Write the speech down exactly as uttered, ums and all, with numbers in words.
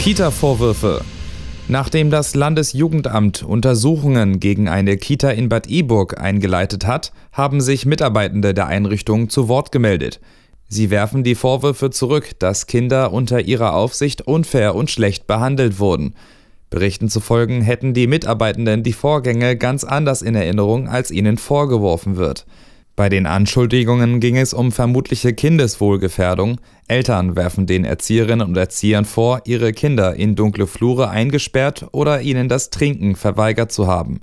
Kita-Vorwürfe. Nachdem das Landesjugendamt Untersuchungen gegen eine Kita in Bad Iburg eingeleitet hat, haben sich Mitarbeitende der Einrichtung zu Wort gemeldet. Sie werfen die Vorwürfe zurück, dass Kinder unter ihrer Aufsicht unfair und schlecht behandelt wurden. Berichten zufolge hätten die Mitarbeitenden die Vorgänge ganz anders in Erinnerung, als ihnen vorgeworfen wird. Bei den Anschuldigungen ging es um vermutliche Kindeswohlgefährdung. Eltern werfen den Erzieherinnen und Erziehern vor, ihre Kinder in dunkle Flure eingesperrt oder ihnen das Trinken verweigert zu haben.